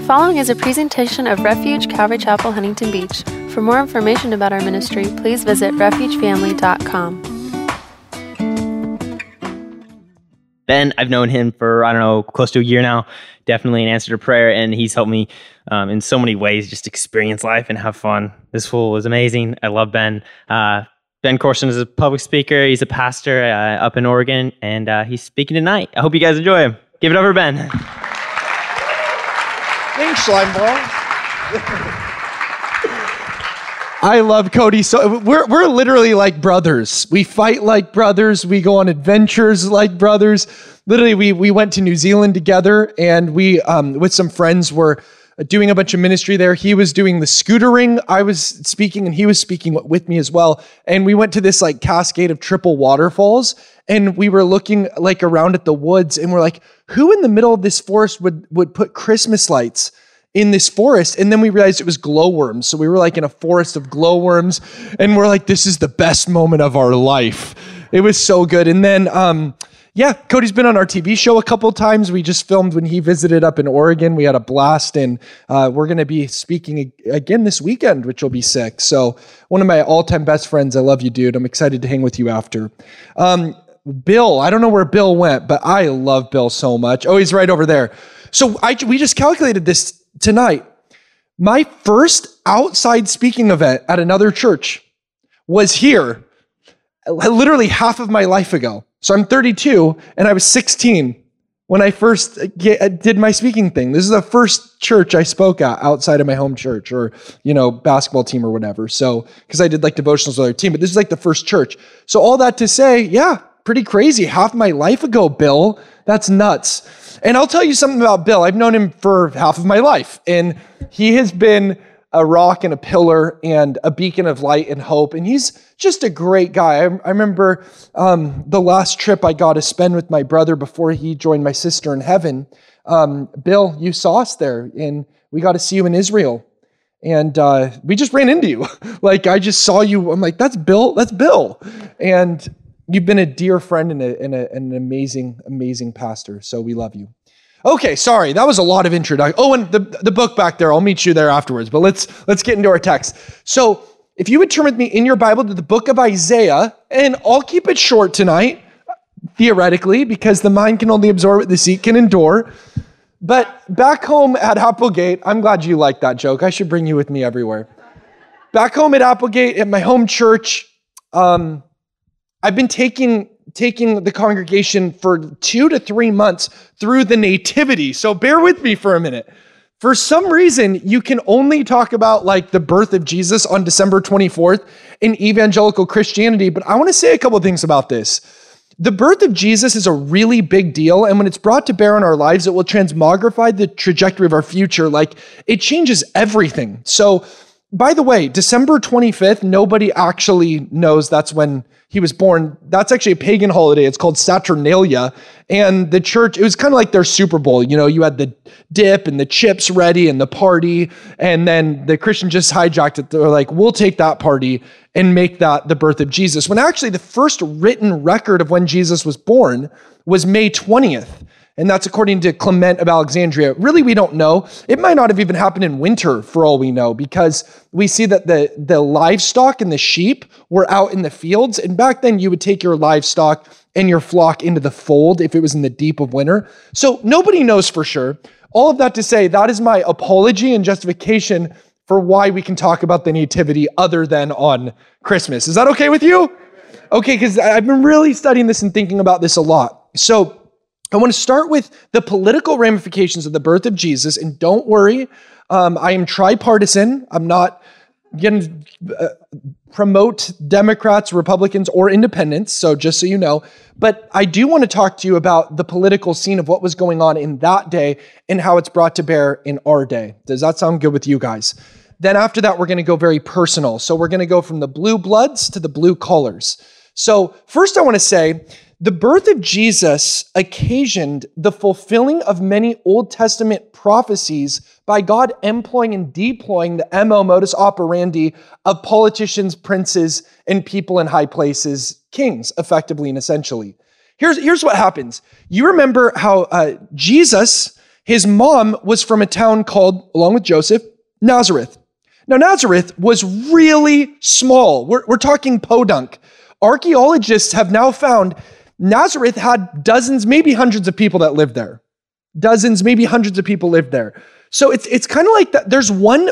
following is a presentation of Refuge Calvary Chapel, Huntington Beach. For more information about our ministry, please visit refugefamily.com. Ben, I've known him for, close to a year now. Definitely an answer to prayer, and he's helped me in so many ways just experience life and have fun. This fool is amazing. I love Ben. Ben Corson is a public speaker. He's a pastor up in Oregon, and he's speaking tonight. I hope you guys enjoy him. Give it up for Ben. Thanks, slime ball. I love Cody. So we're literally like brothers. We fight like brothers. We go on adventures like brothers. Literally, we went to New Zealand together, and we, with some friends, were doing a bunch of ministry there. He was doing the scootering. I was speaking, and he was speaking with me as well. And we went to this like cascade of triple waterfalls, and we were looking like around at the woods, and we're like, who in the middle of this forest would put Christmas lights in this forest? And then we realized it was glowworms. So we were like in a forest of glowworms, and we're like, this is the best moment of our life. It was so good. And then, Cody's been on our TV show a couple times. We just filmed when he visited up in Oregon. We had a blast, and we're going to be speaking again this weekend, which will be sick. So one of my all-time best friends. I love you, dude. I'm excited to hang with you after. Bill, I don't know where Bill went, but I love Bill so much. Oh, he's right over there. So we just calculated this tonight. My first outside speaking event at another church was here literally half of my life ago. So I'm 32 and I was 16 when I first did my speaking thing. This is the first church I spoke at outside of my home church or, basketball team or whatever. So, because I did like devotionals with our team, but this is like the first church. So all that to say, yeah, pretty crazy. Half my life ago, Bill. That's nuts. And I'll tell you something about Bill. I've known him for half of my life, and he has been a rock and a pillar and a beacon of light and hope. And he's just a great guy. I remember the last trip I got to spend with my brother before he joined my sister in heaven. Bill, you saw us there, and we got to see you in Israel. And we just ran into you. Like, I just saw you. I'm like, that's Bill. That's Bill. And you've been a dear friend and an amazing, amazing pastor. So we love you. Okay, sorry, that was a lot of introduction. Oh, and the book back there, I'll meet you there afterwards, but let's get into our text. So if you would turn with me in your Bible to the book of Isaiah, and I'll keep it short tonight, theoretically, because the mind can only absorb what the seat can endure. But back home at Applegate, I'm glad you like that joke. I should bring you with me everywhere. Back home at Applegate, at my home church, I've been taking the congregation for 2 to 3 months through the nativity. So bear with me for a minute. For some reason, you can only talk about like the birth of Jesus on December 24th in evangelical Christianity, but I want to say a couple of things about this. The birth of Jesus is a really big deal, and when it's brought to bear on our lives, it will transmogrify the trajectory of our future. Like, it changes everything. So, by the way, December 25th, nobody actually knows that's when he was born. That's actually a pagan holiday. It's called Saturnalia. And the church, it was kind of like their Super Bowl. You had the dip and the chips ready and the party. And then the Christian just hijacked it. They're like, we'll take that party and make that the birth of Jesus. When actually the first written record of when Jesus was born was May 20th. And that's according to Clement of Alexandria. Really, we don't know. It might not have even happened in winter for all we know, because we see that the livestock and the sheep were out in the fields. And back then you would take your livestock and your flock into the fold if it was in the deep of winter. So nobody knows for sure. All of that to say, that is my apology and justification for why we can talk about the nativity other than on Christmas. Is that okay with you? Okay, because I've been really studying this and thinking about this a lot. So I want to start with the political ramifications of the birth of Jesus, and don't worry, I am tripartisan. I'm not going to promote Democrats, Republicans, or independents, so just so you know. But I do want to talk to you about the political scene of what was going on in that day and how it's brought to bear in our day. Does that sound good with you guys? Then after that, we're going to go very personal. So we're going to go from the blue bloods to the blue collars. So first I want to say, the birth of Jesus occasioned the fulfilling of many Old Testament prophecies by God employing and deploying the modus operandi of politicians, princes, and people in high places, kings, effectively and essentially. Here's what happens. You remember how Jesus, His mom was from a town called, along with Joseph, Nazareth. Now, Nazareth was really small. We're talking podunk. Archaeologists have now found Nazareth had dozens, maybe hundreds of people that lived there. Dozens, maybe hundreds of people lived there. So it's kind of like that. There's one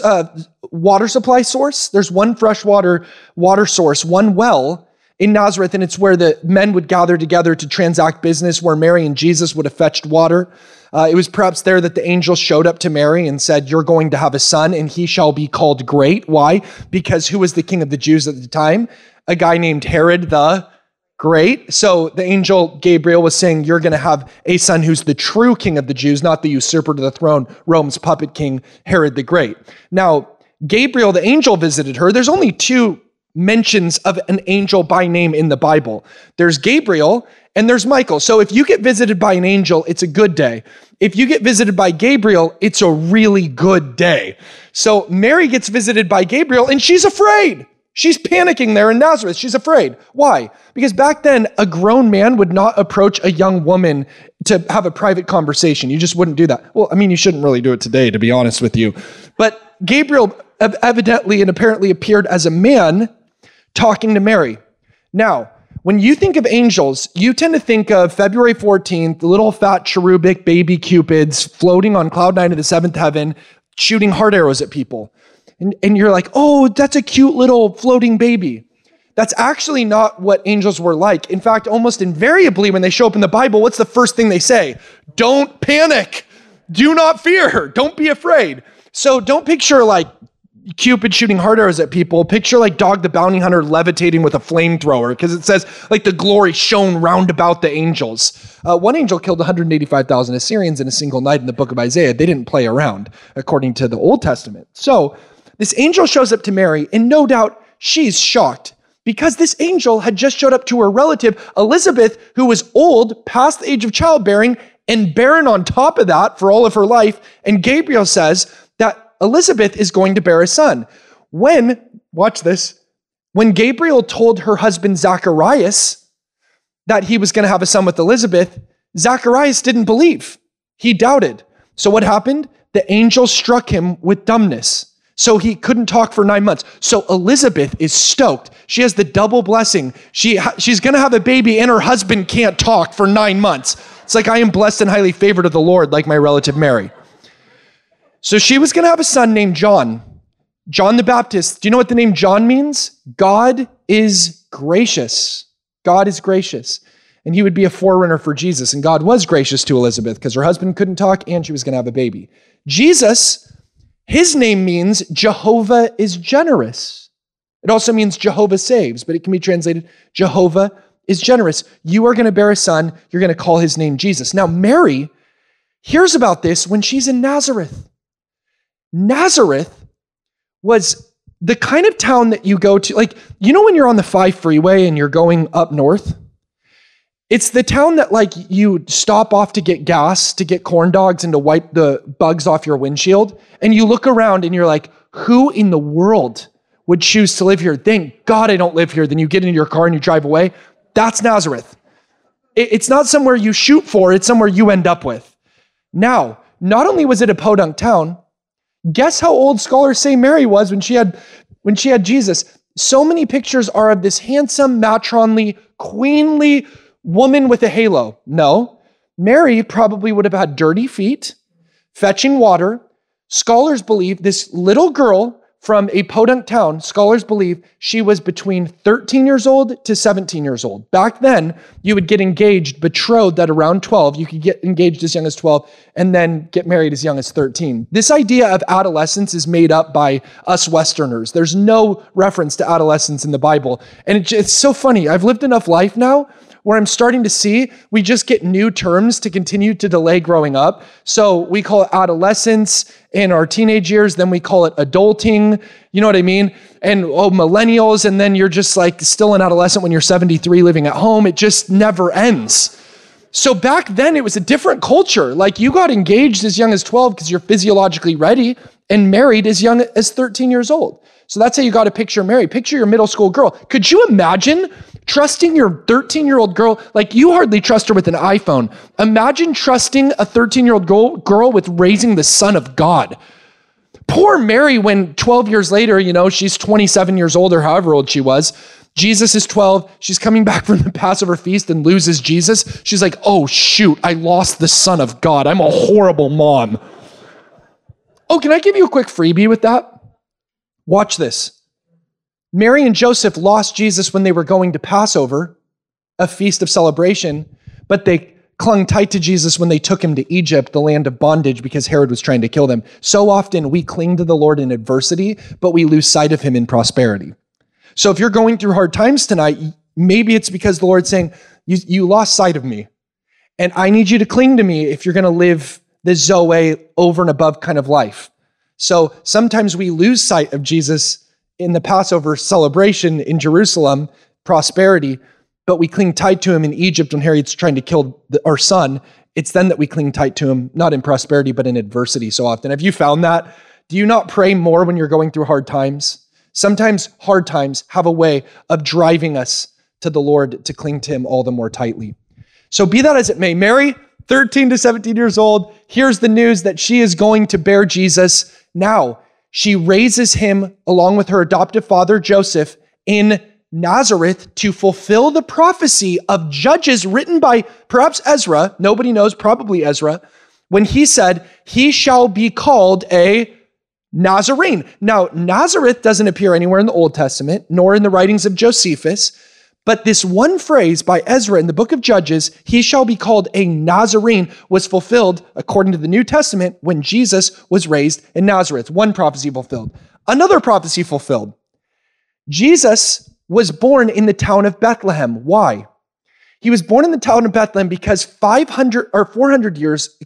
water supply source. There's one freshwater water source, one well in Nazareth, and it's where the men would gather together to transact business, where Mary and Jesus would have fetched water. It was perhaps there that the angel showed up to Mary and said, "You're going to have a son, and he shall be called Great." Why? Because who was the king of the Jews at the time? A guy named Herod the Great. So the angel Gabriel was saying, you're going to have a son who's the true king of the Jews, not the usurper to the throne, Rome's puppet king, Herod the Great. Now, Gabriel, the angel, visited her. There's only two mentions of an angel by name in the Bible. There's Gabriel and there's Michael. So if you get visited by an angel, it's a good day. If you get visited by Gabriel, it's a really good day. So Mary gets visited by Gabriel and she's afraid. She's panicking there in Nazareth. She's afraid. Why? Because back then, a grown man would not approach a young woman to have a private conversation. You just wouldn't do that. Well, I mean, you shouldn't really do it today, to be honest with you. But Gabriel evidently and apparently appeared as a man talking to Mary. Now, when you think of angels, you tend to think of February 14th, the little fat cherubic baby cupids floating on cloud nine of the seventh heaven, shooting heart arrows at people. And you're like, oh, that's a cute little floating baby. That's actually not what angels were like. In fact, almost invariably when they show up in the Bible, what's the first thing they say? Don't panic. Do not fear. Don't be afraid. So don't picture like Cupid shooting heart arrows at people. Picture like Dog the Bounty Hunter levitating with a flamethrower, because it says like the glory shone round about the angels. One angel killed 185,000 Assyrians in a single night in the book of Isaiah. They didn't play around, according to the Old Testament. So this angel shows up to Mary, and no doubt she's shocked because this angel had just showed up to her relative, Elizabeth, who was old, past the age of childbearing, and barren on top of that for all of her life. And Gabriel says that Elizabeth is going to bear a son. Watch this, when Gabriel told her husband Zacharias that he was going to have a son with Elizabeth, Zacharias didn't believe. He doubted. So what happened? The angel struck him with dumbness. So he couldn't talk for 9 months. So Elizabeth is stoked. She has the double blessing. She's going to have a baby and her husband can't talk for 9 months. It's like, I am blessed and highly favored of the Lord, like my relative Mary. So she was going to have a son named John. John the Baptist. Do you know what the name John means? God is gracious. God is gracious. And he would be a forerunner for Jesus. And God was gracious to Elizabeth because her husband couldn't talk and she was going to have a baby. Jesus, his name means Jehovah is generous. It also means Jehovah saves, but it can be translated Jehovah is generous. You are going to bear a son. You're going to call his name Jesus. Now, Mary hears about this when she's in Nazareth. Nazareth was the kind of town that you go to, like, you know when you're on the 5 freeway and you're going up north? It's the town that like you stop off to get gas, to get corn dogs and to wipe the bugs off your windshield. And you look around and you're like, who in the world would choose to live here? Thank God I don't live here. Then you get into your car and you drive away. That's Nazareth. It's not somewhere you shoot for, it's somewhere you end up with. Now, not only was it a podunk town, guess how old scholars say Mary was when she had Jesus. So many pictures are of this handsome, matronly, queenly woman with a halo. No, Mary probably would have had dirty feet, fetching water. Scholars believe this little girl from a podunk town, scholars believe she was between 13 years old to 17 years old. Back then, you would get engaged, betrothed at around 12. You could get engaged as young as 12 and then get married as young as 13. This idea of adolescence is made up by us Westerners. There's no reference to adolescence in the Bible. And it's so funny. I've lived enough life now where I'm starting to see we just get new terms to continue to delay growing up. So we call it adolescence in our teenage years, then we call it adulting, you know what I mean? And millennials, and then you're just like still an adolescent when you're 73 living at home. It just never ends. So back then it was a different culture. Like you got engaged as young as 12 because you're physiologically ready and married as young as 13 years old. So that's how you got to picture Mary. Picture your middle school girl. Could you imagine trusting your 13-year-old girl? Like, you hardly trust her with an iPhone. Imagine trusting a 13-year-old girl with raising the Son of God. Poor Mary, when 12 years later, she's 27 years old or however old she was. Jesus is 12. She's coming back from the Passover feast and loses Jesus. She's like, oh, shoot, I lost the Son of God. I'm a horrible mom. Oh, can I give you a quick freebie with that? Watch this. Mary and Joseph lost Jesus when they were going to Passover, a feast of celebration, but they clung tight to Jesus when they took him to Egypt, the land of bondage, because Herod was trying to kill them. So often we cling to the Lord in adversity, but we lose sight of him in prosperity. So if you're going through hard times tonight, maybe it's because the Lord's saying, you lost sight of me, and I need you to cling to me if you're going to live this Zoe over and above kind of life. So sometimes we lose sight of Jesus in the Passover celebration in Jerusalem, prosperity, but we cling tight to him in Egypt when Herod's trying to kill our son. It's then that we cling tight to him, not in prosperity, but in adversity so often. Have you found that? Do you not pray more when you're going through hard times? Sometimes hard times have a way of driving us to the Lord to cling to him all the more tightly. So be that as it may, Mary, 13 to 17 years old, here's the news that she is going to bear Jesus. Now, she raises him along with her adoptive father, Joseph, in Nazareth to fulfill the prophecy of Judges written by perhaps Ezra, nobody knows, probably Ezra, when he said, he shall be called a Nazarene. Now, Nazareth doesn't appear anywhere in the Old Testament, nor in the writings of Josephus, but this one phrase by Ezra in the book of Judges, he shall be called a Nazarene, was fulfilled according to the New Testament when Jesus was raised in Nazareth. One prophecy fulfilled. Another prophecy fulfilled. Jesus was born in the town of Bethlehem. Why? He was born in the town of Bethlehem because 400 years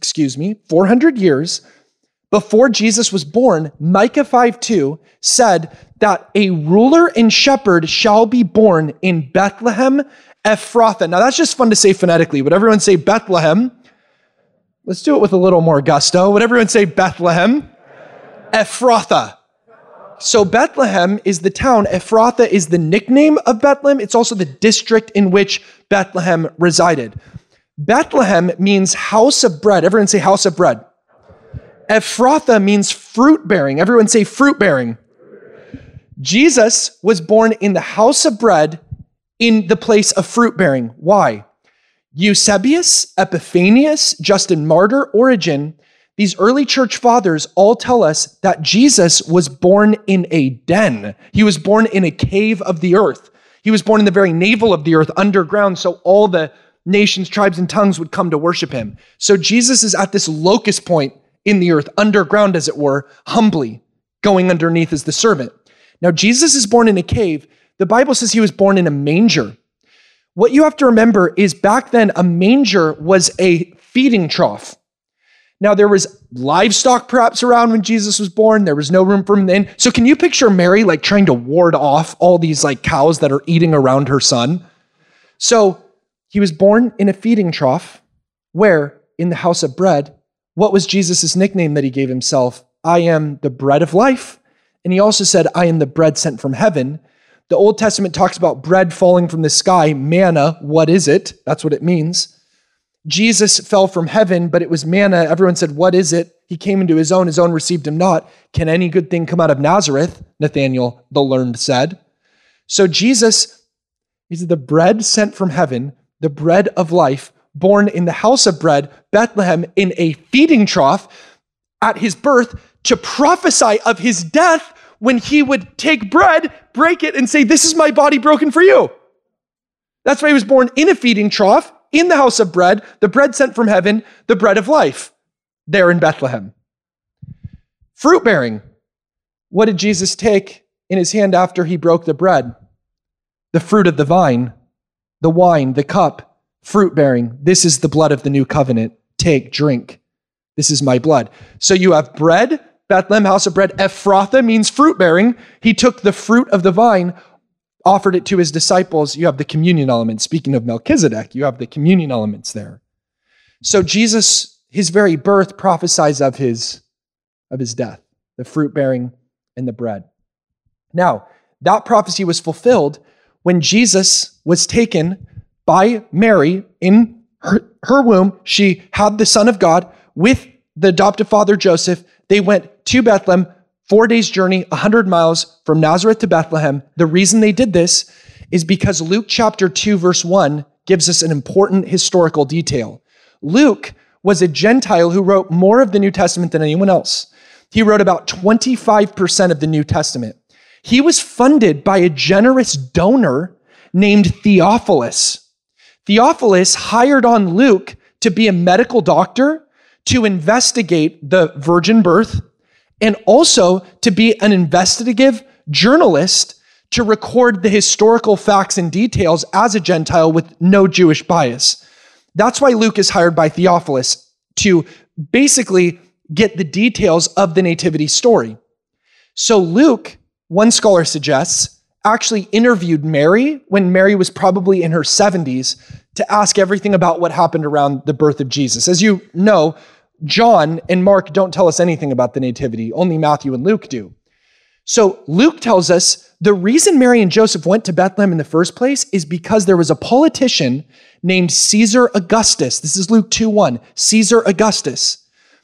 before Jesus was born, Micah 5:2 said that a ruler and shepherd shall be born in Bethlehem Ephrathah. Now that's just fun to say phonetically. Would everyone say Bethlehem? Let's do it with a little more gusto. Would everyone say Bethlehem? Ephrathah. So Bethlehem is the town. Ephrathah is the nickname of Bethlehem. It's also the district in which Bethlehem resided. Bethlehem means house of bread. Everyone say house of bread. Ephrathah means fruit bearing. Everyone say fruit bearing. Jesus was born in the house of bread in the place of fruit bearing. Why? Eusebius, Epiphanius, Justin Martyr, Origen, these early church fathers all tell us that Jesus was born in a den. He was born in a cave of the earth. He was born in the very navel of the earth, underground, so all the nations, tribes, and tongues would come to worship him. So Jesus is at this locust point in the earth, underground as it were, humbly going underneath as the servant. Now, Jesus is born in a cave. The Bible says he was born in a manger. What you have to remember is back then, a manger was a feeding trough. Now, there was livestock perhaps around when Jesus was born. There was no room for him then. So can you picture Mary like trying to ward off all these like cows that are eating around her son? So he was born in a feeding trough where in the house of bread, what was Jesus' nickname that he gave himself? I am the bread of life. And he also said, I am the bread sent from heaven. The Old Testament talks about bread falling from the sky, manna. What is it? That's what it means. Jesus fell from heaven, but it was manna. Everyone said, what is it? He came into his own received him not. Can any good thing come out of Nazareth? Nathanael, the learned, said. So Jesus is the bread sent from heaven, the bread of life, born in the house of bread, Bethlehem, in a feeding trough at his birth to prophesy of his death when he would take bread, break it, and say, this is my body broken for you. That's why he was born in a feeding trough, in the house of bread, the bread sent from heaven, the bread of life, there in Bethlehem. Fruit bearing. What did Jesus take in his hand after he broke the bread? The fruit of the vine, the wine, the cup, fruit bearing. This is the blood of the new covenant. Take, drink. This is my blood. So you have bread, Bethlehem, house of bread. Ephrathah means fruit bearing. He took the fruit of the vine, offered it to his disciples. You have the communion element. Speaking of Melchizedek, you have the communion elements there. So Jesus, his very birth prophesies of his death, the fruit bearing and the bread. Now, that prophecy was fulfilled when Jesus was taken by Mary in her womb. She had the Son of God with the adoptive father Joseph. They went to Bethlehem, 4 days journey, 100 miles from Nazareth to Bethlehem. The reason they did this is because Luke chapter 2, verse 1 gives us an important historical detail. Luke was a Gentile who wrote more of the New Testament than anyone else. He wrote about 25% of the New Testament. He was funded by a generous donor named Theophilus. Theophilus hired on Luke to be a medical doctor, to investigate the virgin birth, and also to be an investigative journalist to record the historical facts and details as a Gentile with no Jewish bias. That's why Luke is hired by Theophilus to basically get the details of the nativity story. So Luke, one scholar suggests, actually interviewed Mary when Mary was probably in her 70s to ask everything about what happened around the birth of Jesus. As you know, John and Mark don't tell us anything about the nativity. Only Matthew and Luke do. So Luke tells us the reason Mary and Joseph went to Bethlehem in the first place is because there was a politician named Caesar Augustus. This is Luke 2:1, Caesar Augustus.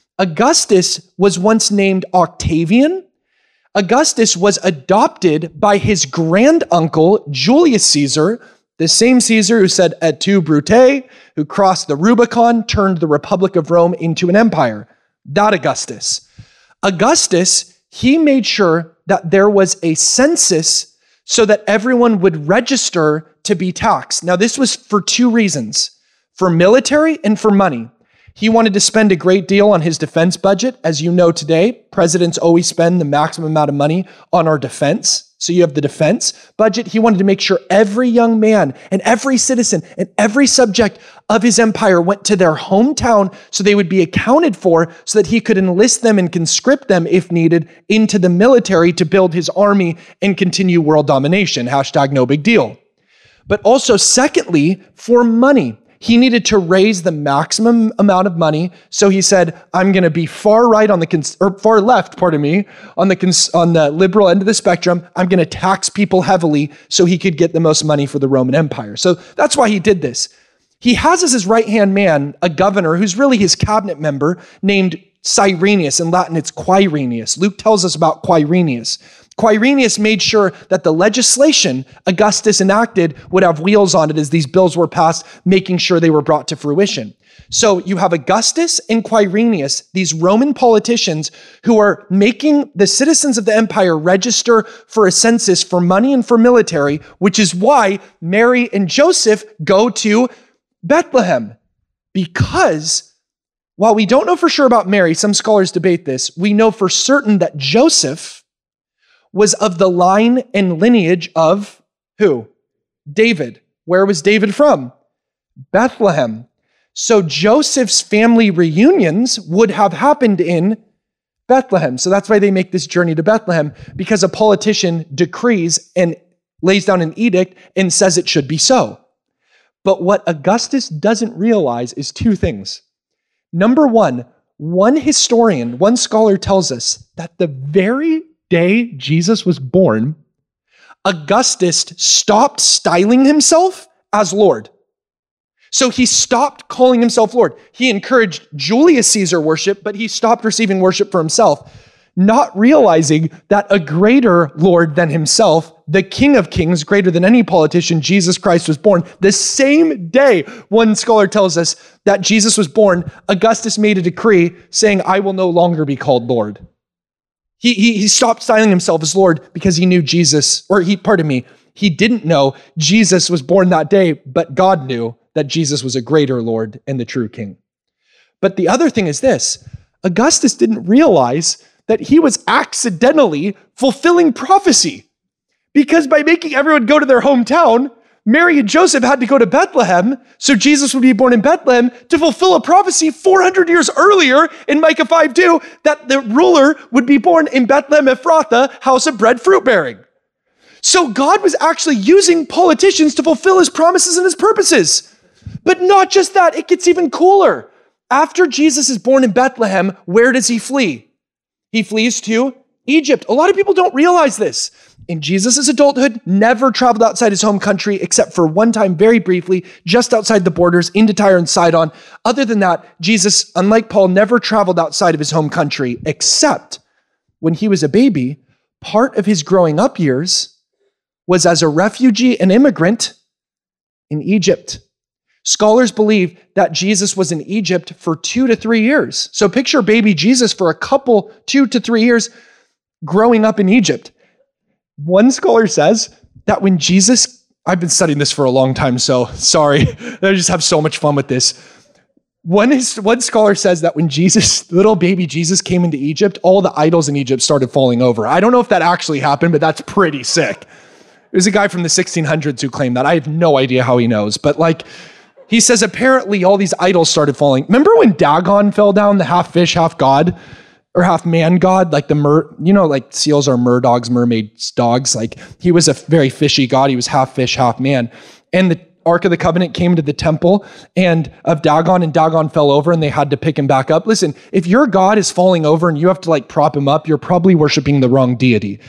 Augustus was once named Octavian. Augustus was adopted by his granduncle, Julius Caesar, the same Caesar who said et tu, Brute, who crossed the Rubicon, turned the Republic of Rome into an empire. That Augustus. Augustus, he made sure that there was a census so that everyone would register to be taxed. Now, this was for two reasons, for military and for money. He wanted to spend a great deal on his defense budget. As you know today, presidents always spend the maximum amount of money on our defense. So you have the defense budget. He wanted to make sure every young man and every citizen and every subject of his empire went to their hometown so they would be accounted for so that he could enlist them and conscript them, if needed, into the military to build his army and continue world domination. Hashtag no big deal. But also, secondly, for money. He needed to raise the maximum amount of money. So he said, I'm going to be far right on the, far left, pardon me, on the liberal end of the spectrum. I'm going to tax people heavily so he could get the most money for the Roman Empire. So that's why he did this. He has as his right-hand man, a governor who's really his cabinet member named Cyrenius. In Latin, it's Quirinius. Luke tells us about Quirinius. Quirinius made sure that the legislation Augustus enacted would have wheels on it as these bills were passed, making sure they were brought to fruition. So you have Augustus and Quirinius, these Roman politicians who are making the citizens of the empire register for a census for money and for military, which is why Mary and Joseph go to Bethlehem. Because while we don't know for sure about Mary, some scholars debate this, we know for certain that Joseph was of the line and lineage of who? David. Where was David from? Bethlehem. So Joseph's family reunions would have happened in Bethlehem. So that's why they make this journey to Bethlehem, because a politician decrees and lays down an edict and says it should be so. But what Augustus doesn't realize is two things. Number one historian, one scholar tells us that the very day Jesus was born, Augustus stopped styling himself as Lord. So he stopped calling himself Lord. He encouraged Julius Caesar worship, but he stopped receiving worship for himself, not realizing that a greater Lord than himself, the King of Kings, greater than any politician, Jesus Christ, was born. The same day, one scholar tells us that Jesus was born, Augustus made a decree saying, I will no longer be called Lord. He stopped styling himself as Lord because he knew Jesus, he didn't know Jesus was born that day, but God knew that Jesus was a greater Lord and the true King. But the other thing is this, Augustus didn't realize that he was accidentally fulfilling prophecy, because by making everyone go to their hometown, Mary and Joseph had to go to Bethlehem, so Jesus would be born in Bethlehem to fulfill a prophecy 400 years earlier in Micah 5:2 that the ruler would be born in Bethlehem Ephrathah, house of bread fruit bearing. So God was actually using politicians to fulfill his promises and his purposes. But not just that, it gets even cooler. After Jesus is born in Bethlehem, where does he flee? He flees to Egypt. A lot of people don't realize this. In Jesus' adulthood, never traveled outside his home country except for one time, very briefly, just outside the borders, into Tyre and Sidon. Other than that, Jesus, unlike Paul, never traveled outside of his home country, except when he was a baby. Part of his growing up years was as a refugee and immigrant in Egypt. Scholars believe that Jesus was in Egypt for 2 to 3 years. So picture baby Jesus for a couple, 2 to 3 years, growing up in Egypt. One scholar says that when Jesus, I've been studying this for a long time, so sorry, I just have so much fun with this. One scholar says that when little baby Jesus came into Egypt, all the idols in Egypt started falling over. I don't know if that actually happened, but that's pretty sick. There's a guy from the 1600s who claimed that. I have no idea how he knows, but he says apparently all these idols started falling. Remember when Dagon fell down, the half fish, half god, or half man god, like seals are merdogs, mermaids, dogs. He was a very fishy god. He was half fish, half man. And the Ark of the Covenant came to the temple of Dagon, and Dagon fell over and they had to pick him back up. Listen, if your God is falling over and you have to prop him up, you're probably worshiping the wrong deity.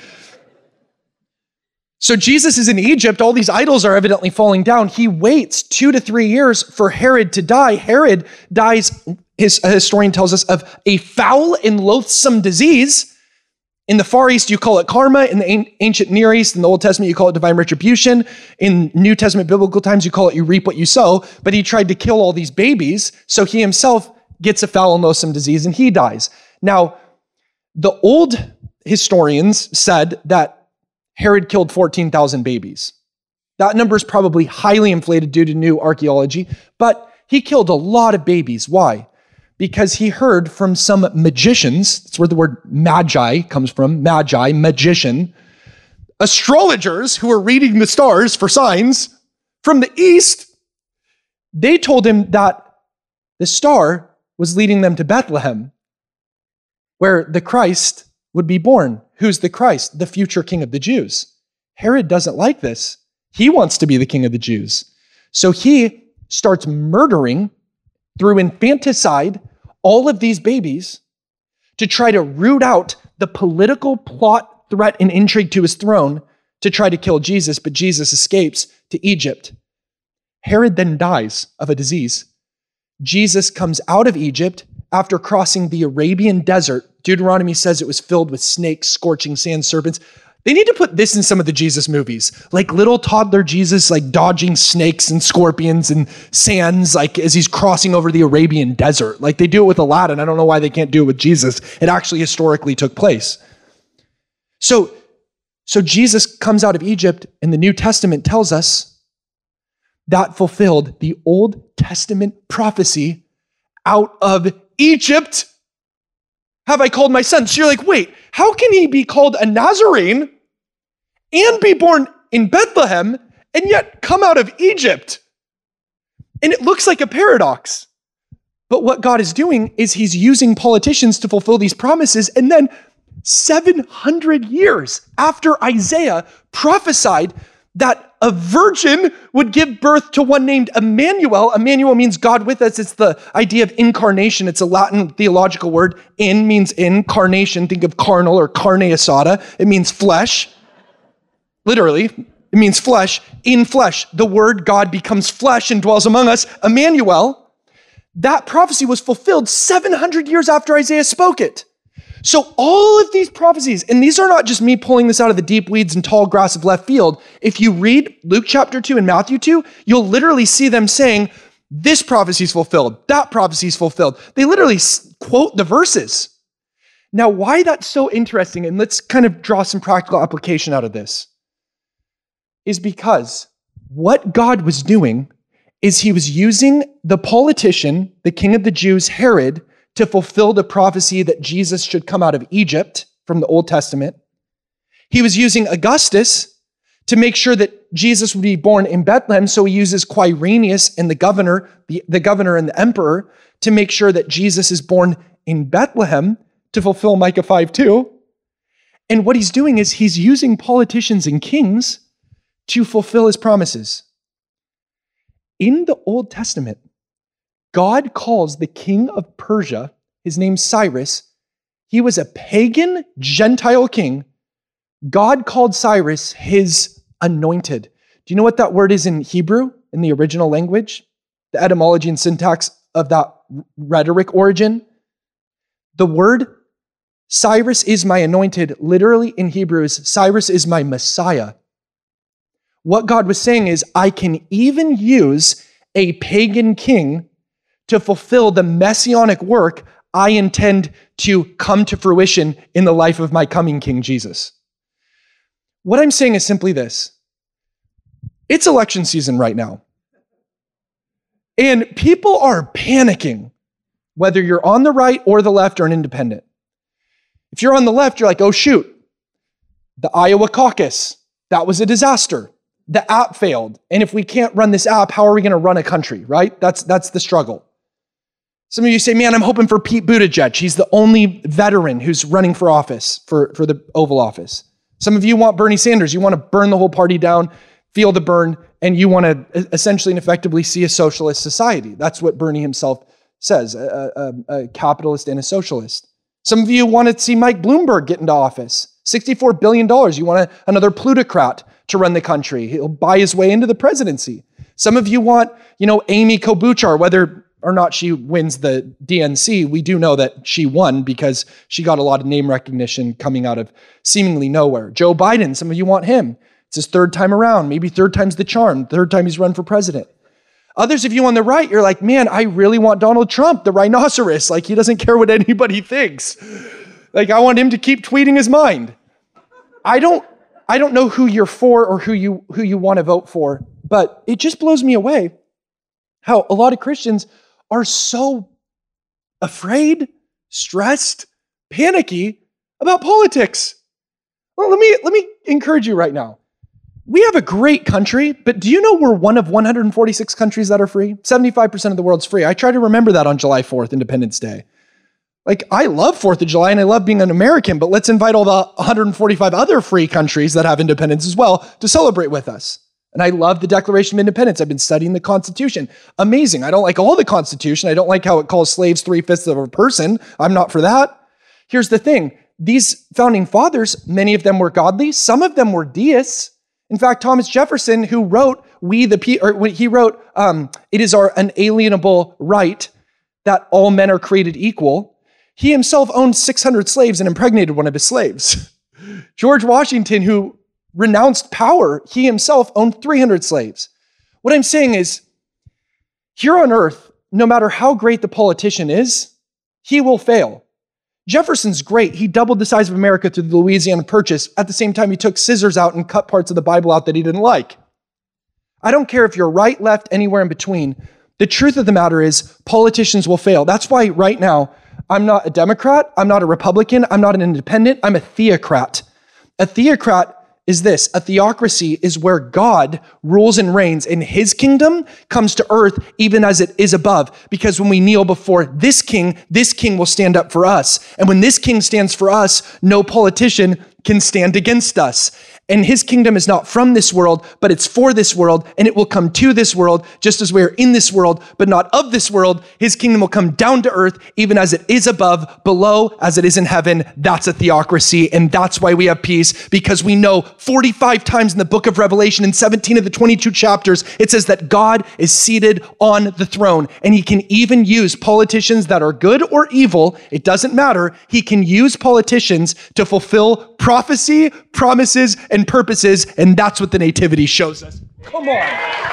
So Jesus is in Egypt. All these idols are evidently falling down. He waits 2 to 3 years for Herod to die. Herod dies, a historian tells us, of a foul and loathsome disease. In the Far East, you call it karma. In the ancient Near East, in the Old Testament, you call it divine retribution. In New Testament biblical times, you call it you reap what you sow. But he tried to kill all these babies, so he himself gets a foul and loathsome disease and he dies. Now, the old historians said that Herod killed 14,000 babies. That number is probably highly inflated due to new archaeology, but he killed a lot of babies. Why? Because he heard from some magicians, that's where the word magi comes from, magi, magician, astrologers who were reading the stars for signs from the east. They told him that the star was leading them to Bethlehem, where the Christ would be born. Who's the Christ? The future king of the Jews. Herod doesn't like this. He wants to be the king of the Jews. So he starts murdering through infanticide all of these babies to try to root out the political plot, threat, and intrigue to his throne to try to kill Jesus, but Jesus escapes to Egypt. Herod then dies of a disease. Jesus comes out of Egypt after crossing the Arabian desert. Deuteronomy says it was filled with snakes, scorching sand serpents. They need to put this in some of the Jesus movies, like little toddler Jesus, dodging snakes and scorpions and sands, as he's crossing over the Arabian desert. They do it with Aladdin. I don't know why they can't do it with Jesus. It actually historically took place. So Jesus comes out of Egypt, and the New Testament tells us that fulfilled the Old Testament prophecy, out of Egypt have I called my son. So you're wait, how can he be called a Nazarene and be born in Bethlehem and yet come out of Egypt? And it looks like a paradox. But what God is doing is he's using politicians to fulfill these promises. And then 700 years after Isaiah prophesied that a virgin would give birth to one named Emmanuel. Emmanuel means God with us. It's the idea of incarnation. It's a Latin theological word. In means incarnation. Think of carnal or carne asada. It means flesh. Literally, it means flesh. In flesh. The word God becomes flesh and dwells among us. Emmanuel. That prophecy was fulfilled 700 years after Isaiah spoke it. So all of these prophecies, and these are not just me pulling this out of the deep weeds and tall grass of left field. If you read Luke chapter 2 and Matthew 2, you'll literally see them saying, this prophecy is fulfilled, that prophecy is fulfilled. They literally quote the verses. Now, why that's so interesting, and let's kind of draw some practical application out of this, is because what God was doing is he was using the politician, the king of the Jews, Herod, to fulfill the prophecy that Jesus should come out of Egypt from the Old Testament. He was using Augustus to make sure that Jesus would be born in Bethlehem, so he uses Quirinius and the governor and the emperor to make sure that Jesus is born in Bethlehem to fulfill Micah 5:2. And what he's doing is he's using politicians and kings to fulfill his promises. In the Old Testament, God calls the king of Persia, his name's Cyrus, He was a pagan Gentile king. God called Cyrus his anointed. Do you know what that word is in Hebrew, in the original language? The etymology and syntax of that rhetoric origin? The word Cyrus is my anointed, literally in Hebrew is Cyrus is my Messiah. What God was saying is, I can even use a pagan king to fulfill the messianic work I intend to come to fruition in the life of my coming King Jesus. What I'm saying is simply this. It's election season right now. And people are panicking, whether you're on the right or the left or an independent. If you're on the left, you're like, oh shoot, the Iowa caucus, that was a disaster. The app failed. And if we can't run this app, how are we going to run a country, right? That's the struggle. Some of you say, man, I'm hoping for Pete Buttigieg. He's the only veteran who's running for office, for the Oval Office. Some of you want Bernie Sanders. You want to burn the whole party down, feel the burn, and you want to essentially and effectively see a socialist society. That's what Bernie himself says, a capitalist and a socialist. Some of you want to see Mike Bloomberg get into office. $64 billion. You want another plutocrat to run the country. He'll buy his way into the presidency. Some of you want, Amy Klobuchar, whether or not she wins the DNC, we do know that she won because she got a lot of name recognition coming out of seemingly nowhere. Joe Biden, some of you want him. It's his third time around, maybe third time's the charm, third time he's run for president. Others of you on the right, you're like, man, I really want Donald Trump, the rhinoceros. Like, he doesn't care what anybody thinks. Like, I want him to keep tweeting his mind. I don't know who you're for or who you want to vote for, but it just blows me away how a lot of Christians are so afraid, stressed, panicky about politics. Well, let me encourage you right now. We have a great country, but do you know we're one of 146 countries that are free? 75% of the world's free. I try to remember that on July 4th, Independence Day. Like, I love 4th of July and I love being an American, but let's invite all the 145 other free countries that have independence as well to celebrate with us. And I love the Declaration of Independence. I've been studying the Constitution. Amazing. I don't like all the Constitution. I don't like how it calls slaves 3/5 of a person. I'm not for that. Here's the thing. These founding fathers, many of them were godly. Some of them were deists. In fact, Thomas Jefferson, who wrote, it is our unalienable right that all men are created equal. He himself owned 600 slaves and impregnated one of his slaves. George Washington, who renounced power, he himself owned 300 slaves. What I'm saying is, here on earth, no matter how great the politician is, he will fail. Jefferson's great. He doubled the size of America through the Louisiana Purchase. At the same time, he took scissors out and cut parts of the Bible out that he didn't like. I don't care if you're right, left, anywhere in between. The truth of the matter is, politicians will fail. That's why right now, I'm not a Democrat, I'm not a Republican, I'm not an independent, I'm a theocrat. A theocrat is this: a theocracy is where God rules and reigns, and his kingdom comes to earth even as it is above. Because when we kneel before this king will stand up for us. And when this king stands for us, no politician can stand against us. And his kingdom is not from this world, but it's for this world, and it will come to this world, just as we are in this world, but not of this world. His kingdom will come down to earth, even as it is above, below, as it is in heaven. That's a theocracy, and that's why we have peace, because we know 45 times in the book of Revelation, in 17 of the 22 chapters, it says that God is seated on the throne, and he can even use politicians that are good or evil. It doesn't matter. He can use politicians to fulfill prophecy, promises, and purposes, and that's what the nativity shows us. Come on.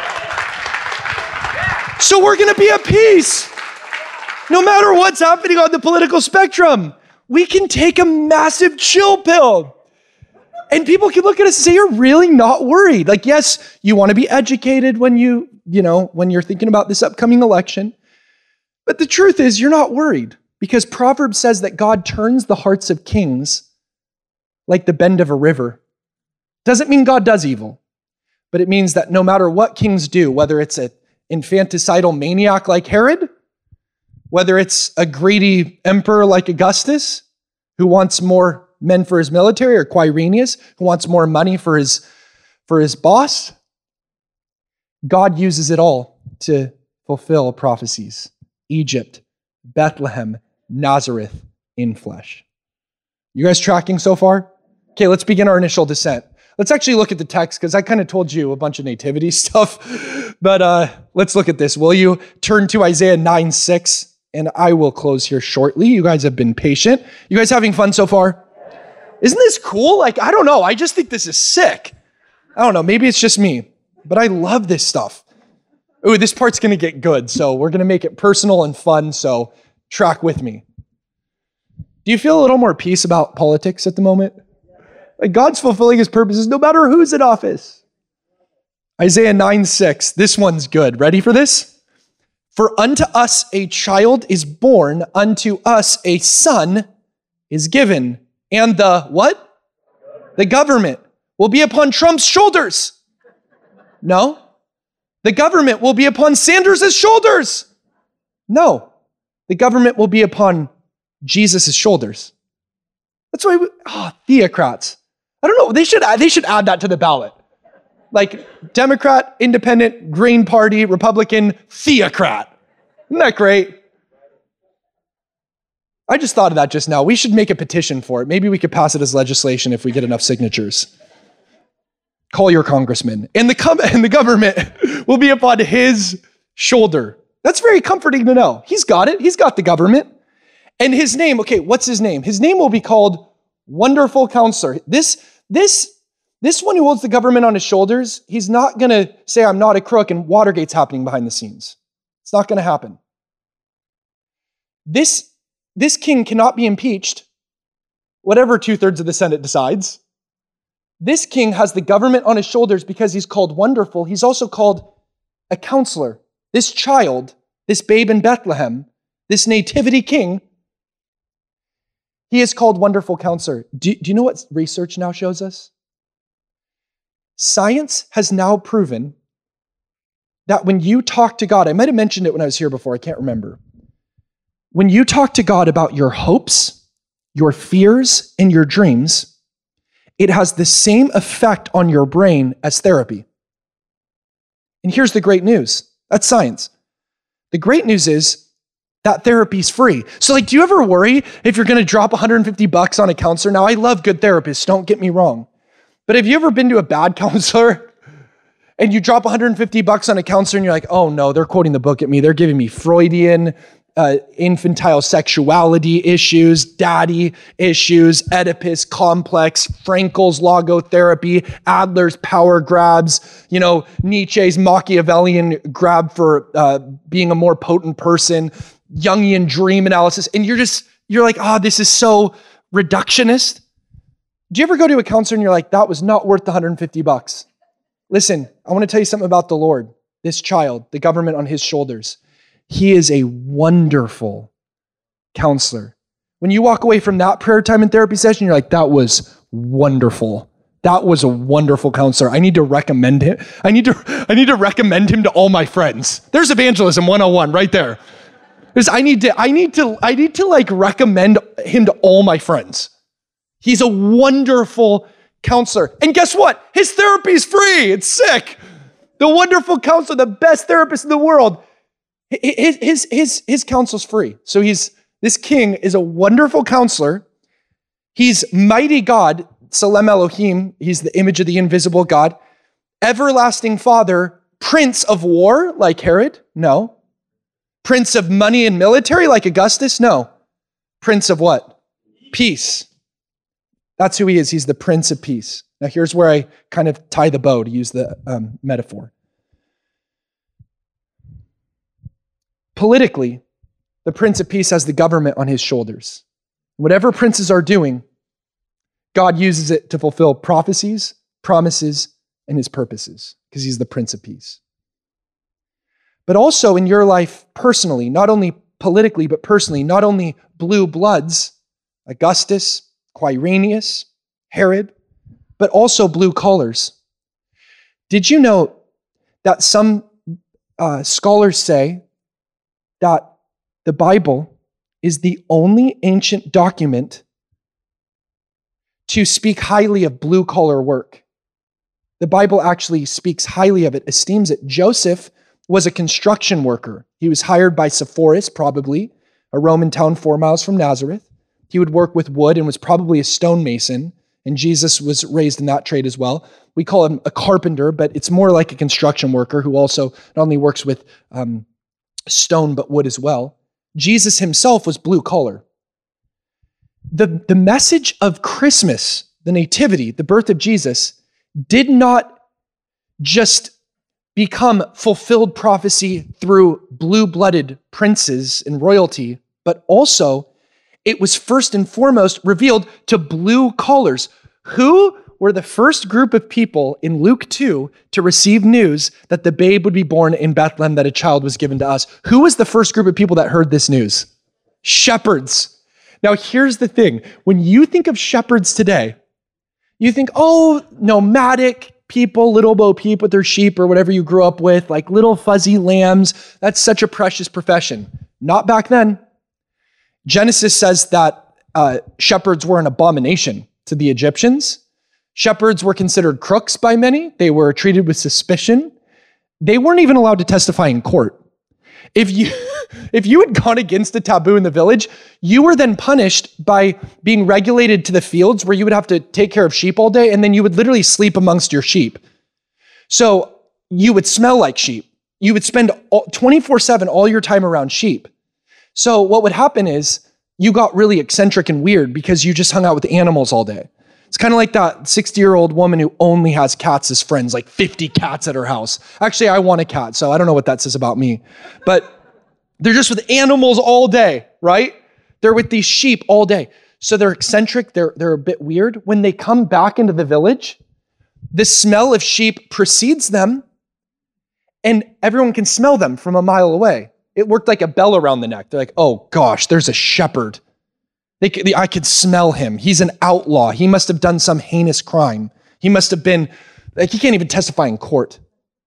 So we're going to be at peace. No matter what's happening on the political spectrum, we can take a massive chill pill. And people can look at us and say, you're really not worried. Like, yes, you want to be educated when when you're thinking about this upcoming election. But the truth is, you're not worried, because Proverbs says that God turns the hearts of kings like the bend of a river. Doesn't mean God does evil, but it means that no matter what kings do, whether it's an infanticidal maniac like Herod, whether it's a greedy emperor like Augustus, who wants more men for his military, or Quirinius, who wants more money for his boss, God uses it all to fulfill prophecies. Egypt, Bethlehem, Nazareth in flesh. You guys tracking so far? Okay, let's begin our initial descent. Let's actually look at the text because I kind of told you a bunch of nativity stuff, but let's look at this. Will you turn to Isaiah 9:6? And I will close here shortly. You guys have been patient. You guys having fun so far? Isn't this cool? Like, I don't know. I just think this is sick. I don't know. Maybe it's just me, but I love this stuff. Ooh, this part's going to get good. So we're going to make it personal and fun. So track with me. Do you feel a little more peace about politics at the moment? Like God's fulfilling his purposes no matter who's in office. Isaiah 9:6. This one's good. Ready for this? For unto us a child is born, unto us a son is given. And the what? The government will be upon Trump's shoulders. No. The government will be upon Sanders' shoulders. No. The government will be upon Jesus' shoulders. That's why theocrats. I don't know. They should add that to the ballot. Like Democrat, Independent, Green Party, Republican, theocrat. Isn't that great? I just thought of that just now. We should make a petition for it. Maybe we could pass it as legislation if we get enough signatures. Call your congressman. And the government will be upon his shoulder. That's very comforting to know. He's got it. He's got the government. And his name, okay, what's his name? His name will be called Wonderful Counselor. This one who holds the government on his shoulders, he's not going to say, I'm not a crook, and Watergate's happening behind the scenes. It's not going to happen. This king cannot be impeached, whatever 2/3 of the Senate decides. This king has the government on his shoulders because he's called Wonderful. He's also called a counselor. This child, this babe in Bethlehem, this nativity king, he is called Wonderful Counselor. Do you know what research now shows us? Science has now proven that when you talk to God, I might have mentioned it when I was here before, I can't remember. When you talk to God about your hopes, your fears, and your dreams, it has the same effect on your brain as therapy. And here's the great news. That's science. The great news is that therapy's free. So like, do you ever worry if you're going to drop $150 on a counselor? Now, I love good therapists, don't get me wrong. But have you ever been to a bad counselor and you drop $150 on a counselor and you're like, oh no, they're quoting the book at me. They're giving me Freudian, infantile sexuality issues, daddy issues, Oedipus complex, Frankel's logotherapy, Adler's power grabs, Nietzsche's Machiavellian grab for being a more potent person, Jungian dream analysis. And you're like, this is so reductionist. Do you ever go to a counselor and you're like, that was not worth the $150? Listen, I want to tell you something about the Lord, this child, the government on his shoulders. He is a wonderful counselor. When you walk away from that prayer time and therapy session, you're like, that was wonderful. That was a wonderful counselor. I need to recommend him. I need to recommend him to all my friends. There's evangelism 101 right there. I need to like recommend him to all my friends. He's a wonderful counselor. And guess what? His therapy is free. It's sick. The wonderful counselor, the best therapist in the world. His counsel's free. So this king is a wonderful counselor. He's mighty God, Salem Elohim. He's the image of the invisible God. Everlasting Father, Prince of War, like Herod? No. Prince of money and military, like Augustus? No. Prince of what? Peace. That's who he is. He's the Prince of Peace. Now here's where I kind of tie the bow, to use the metaphor. Politically, the Prince of Peace has the government on his shoulders. Whatever princes are doing, God uses it to fulfill prophecies, promises, and his purposes, because he's the Prince of Peace. But also in your life personally, not only politically, but personally, not only blue bloods, Augustus, Quirinius, Herod, but also blue collars. Did you know that some scholars say that the Bible is the only ancient document to speak highly of blue-collar work? The Bible actually speaks highly of it, esteems it. Joseph was a construction worker. He was hired by Sepphoris, probably, a Roman town 4 miles from Nazareth. He would work with wood and was probably a stonemason, and Jesus was raised in that trade as well. We call him a carpenter, but it's more like a construction worker who also not only works with stone, but wood as well. Jesus himself was blue collar. The message of Christmas, the nativity, the birth of Jesus, did not just become fulfilled prophecy through blue-blooded princes and royalty, but also it was first and foremost revealed to blue collars, who were the first group of people in Luke 2 to receive news that the babe would be born in Bethlehem, that a child was given to us. Who was the first group of people that heard this news? Shepherds. Now, here's the thing. When you think of shepherds today, you think, oh, nomadic people, little Bo Peep with their sheep or whatever you grew up with, like little fuzzy lambs. That's such a precious profession. Not back then. Genesis says that shepherds were an abomination to the Egyptians. Shepherds were considered crooks by many. They were treated with suspicion. They weren't even allowed to testify in court. If you had gone against a taboo in the village, you were then punished by being regulated to the fields where you would have to take care of sheep all day, and then you would literally sleep amongst your sheep. So you would smell like sheep. You would spend 24/7 all your time around sheep. So what would happen is you got really eccentric and weird because you just hung out with animals all day. It's kind of like that 60-year-old woman who only has cats as friends, like 50 cats at her house. Actually, I want a cat, so I don't know what that says about me. But they're just with animals all day, right? They're with these sheep all day. So they're eccentric, they're a bit weird. When they come back into the village, the smell of sheep precedes them, and everyone can smell them from a mile away. It worked like a bell around the neck. They're like, oh gosh, there's a shepherd. I could smell him. He's an outlaw. He must have done some heinous crime. He must have been, like, he can't even testify in court.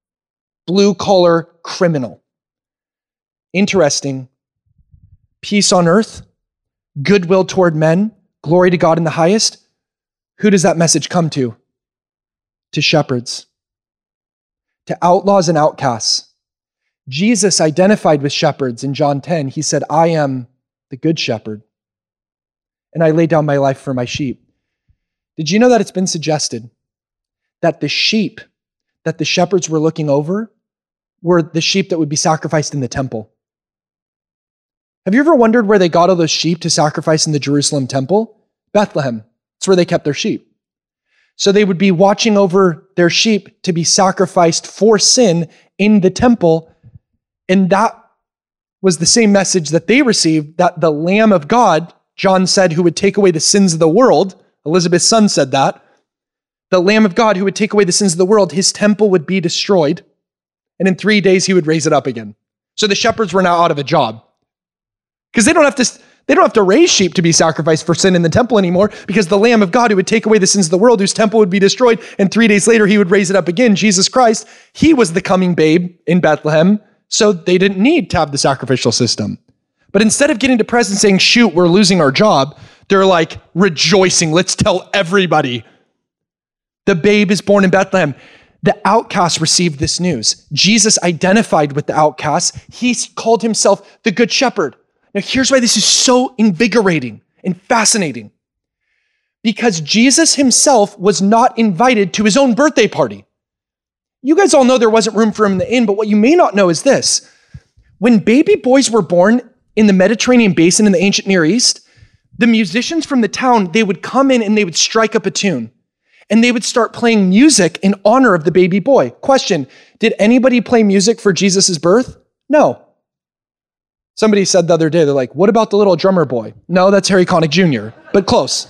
Blue-collar criminal. Interesting. Peace on earth, goodwill toward men, glory to God in the highest. Who does that message come to? To shepherds. To outlaws and outcasts. Jesus identified with shepherds in John 10. He said, I am the good shepherd, and I lay down my life for my sheep. Did you know that it's been suggested that the sheep that the shepherds were looking over were the sheep that would be sacrificed in the temple? Have you ever wondered where they got all those sheep to sacrifice in the Jerusalem temple? Bethlehem. That's where they kept their sheep. So they would be watching over their sheep to be sacrificed for sin in the temple. And that was the same message that they received, that the Lamb of God, John said, who would take away the sins of the world. Elizabeth's son said that. The Lamb of God who would take away the sins of the world, his temple would be destroyed. And in 3 days, he would raise it up again. So the shepherds were now out of a job. Because they don't have to raise sheep to be sacrificed for sin in the temple anymore, because the Lamb of God who would take away the sins of the world, whose temple would be destroyed, and 3 days later, he would raise it up again, Jesus Christ, he was the coming babe in Bethlehem. So they didn't need to have the sacrificial system. But instead of getting depressed and saying, shoot, we're losing our job, they're like rejoicing. Let's tell everybody. The babe is born in Bethlehem. The outcasts received this news. Jesus identified with the outcasts. He called himself the Good Shepherd. Now, here's why this is so invigorating and fascinating. Because Jesus himself was not invited to his own birthday party. You guys all know there wasn't room for him in the inn, but what you may not know is this. When baby boys were born in the Mediterranean basin in the ancient Near East, the musicians from the town, they would come in and they would strike up a tune. And they would start playing music in honor of the baby boy. Question, did anybody play music for Jesus' birth? No. Somebody said the other day, they're like, what about the little drummer boy? No, that's Harry Connick Jr., but close.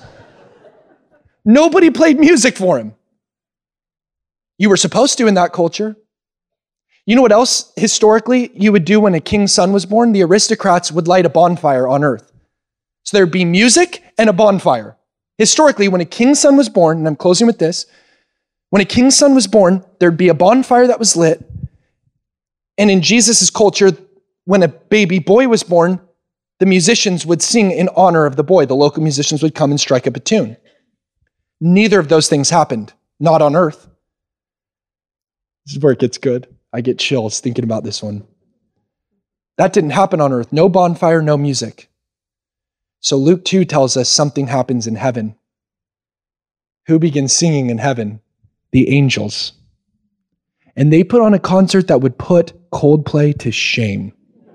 Nobody played music for him. You were supposed to in that culture. You know what else historically you would do when a king's son was born? The aristocrats would light a bonfire on earth. So there'd be music and a bonfire. Historically, when a king's son was born, and I'm closing with this, when a king's son was born, there'd be a bonfire that was lit. And in Jesus' culture, when a baby boy was born, the musicians would sing in honor of the boy. The local musicians would come and strike up a tune. Neither of those things happened, not on earth. This is where it gets good. I get chills thinking about this one. That didn't happen on earth. No bonfire, no music. So Luke 2 tells us something happens in heaven. Who begins singing in heaven? The angels. And they put on a concert that would put Coldplay to shame.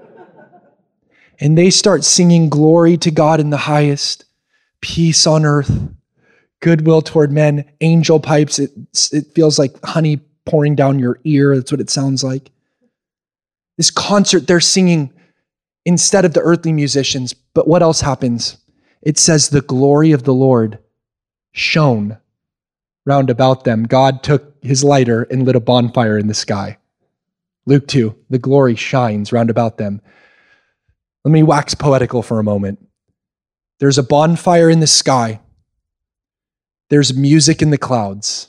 And they start singing glory to God in the highest, peace on earth, goodwill toward men, angel pipes. It feels like honey pouring down your ear. That's what it sounds like. This concert, they're singing instead of the earthly musicians. But what else happens? It says the glory of the Lord shone round about them. God took his lighter and lit a bonfire in the sky. Luke 2, the glory shines round about them. Let me wax poetical for a moment. There's a bonfire in the sky. There's music in the clouds.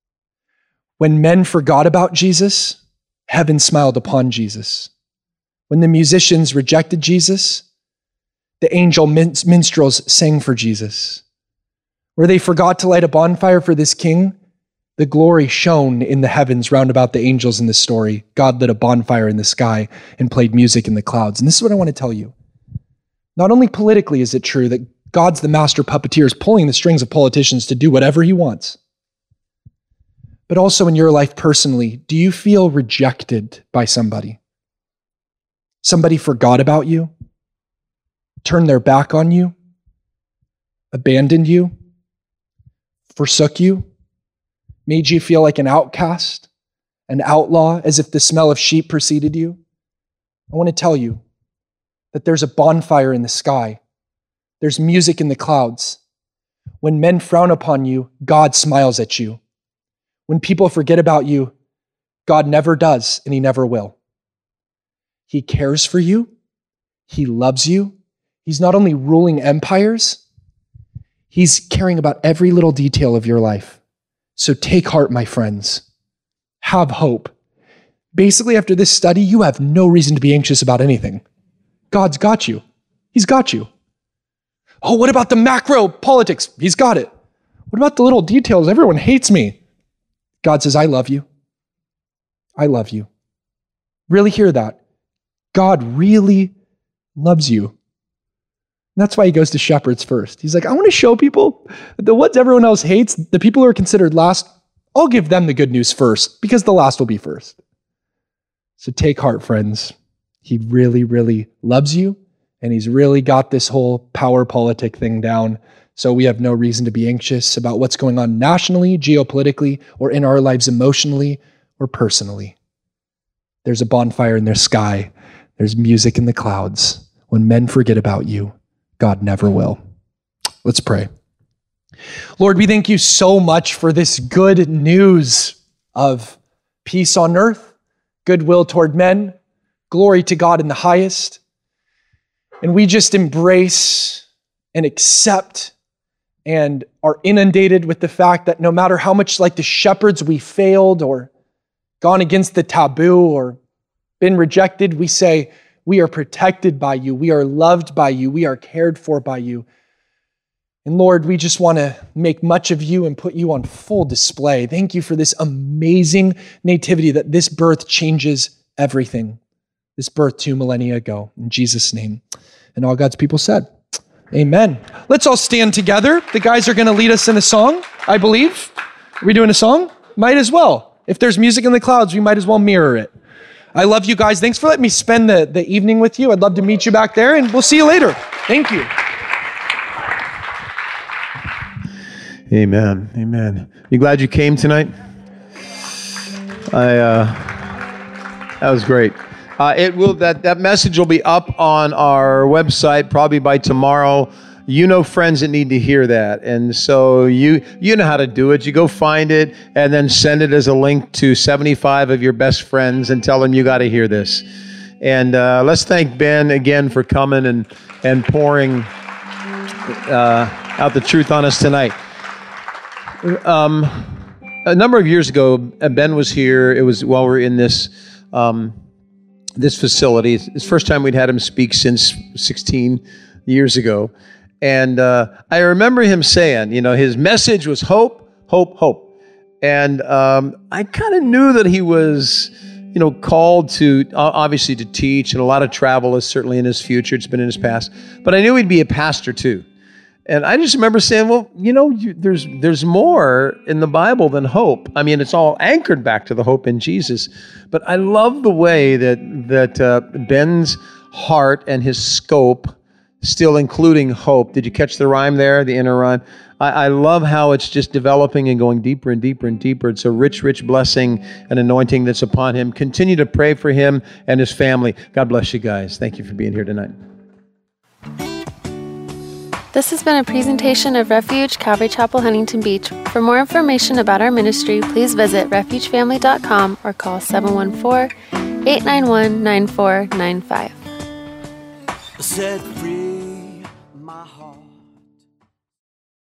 When men forgot about Jesus, heaven smiled upon Jesus. When the musicians rejected Jesus, the angel minstrels sang for Jesus. Where they forgot to light a bonfire for this king, the glory shone in the heavens round about the angels in this story. God lit a bonfire in the sky and played music in the clouds. And this is what I want to tell you. Not only politically is it true that God's the master puppeteer, is pulling the strings of politicians to do whatever he wants, but also in your life personally, do you feel rejected by somebody? Somebody forgot about you, turned their back on you, abandoned you, forsook you, made you feel like an outcast, an outlaw, as if the smell of sheep preceded you? I want to tell you that there's a bonfire in the sky. There's music in the clouds. When men frown upon you, God smiles at you. When people forget about you, God never does, and he never will. He cares for you. He loves you. He's not only ruling empires, he's caring about every little detail of your life. So take heart, my friends. Have hope. Basically, after this study, you have no reason to be anxious about anything. God's got you. He's got you. Oh, what about the macro politics? He's got it. What about the little details? Everyone hates me. God says, I love you. I love you. Really hear that. God really loves you. And that's why he goes to shepherds first. He's like, I want to show people the what everyone else hates, the people who are considered last, I'll give them the good news first because the last will be first. So take heart, friends. He really, really loves you, and he's really got this whole power politic thing down. So we have no reason to be anxious about what's going on nationally, geopolitically, or in our lives emotionally or personally. There's a bonfire in their sky. There's music in the clouds. When men forget about you, God never will. Let's pray. Lord, we thank you so much for this good news of peace on earth, goodwill toward men, glory to God in the highest. And we just embrace and accept and are inundated with the fact that no matter how much like the shepherds we failed or gone against the taboo or been rejected, we say we are protected by you, we are loved by you, we are cared for by you. And Lord, we just want to make much of you and put you on full display. Thank you for this amazing nativity, that this birth changes everything. This birth 2 millennia ago. In Jesus' name. And all God's people said, amen. Let's all stand together. The guys are going to lead us in a song, I believe. Are we doing a song? Might as well. If there's music in the clouds, we might as well mirror it. I love you guys. Thanks for letting me spend the evening with you. I'd love to meet you back there, and we'll see you later. Thank you. Amen. Amen. You glad you came tonight? That was great. That message will be up on our website probably by tomorrow. You know friends that need to hear that. And so you know how to do it. You go find it and then send it as a link to 75 of your best friends and tell them you got to hear this. And let's thank Ben again for coming and pouring out the truth on us tonight. A number of years ago, Ben was here. It was while we were in this facility. It's the first time we'd had him speak since 16 years ago. And I remember him saying, his message was hope, hope, hope. And I kind of knew that he was called to, obviously, to teach, and a lot of travel is certainly in his future. It's been in his past. But I knew he'd be a pastor too. And I just remember saying, well, there's more in the Bible than hope. I mean, it's all anchored back to the hope in Jesus. But I love the way that Ben's heart and his scope, still including hope. Did you catch the rhyme there, the inner rhyme? I love how it's just developing and going deeper and deeper and deeper. It's a rich, rich blessing and anointing that's upon him. Continue to pray for him and his family. God bless you guys. Thank you for being here tonight. This has been a presentation of Refuge Calvary Chapel, Huntington Beach. For more information about our ministry, please visit refugefamily.com or call 714-891-9495. Set free.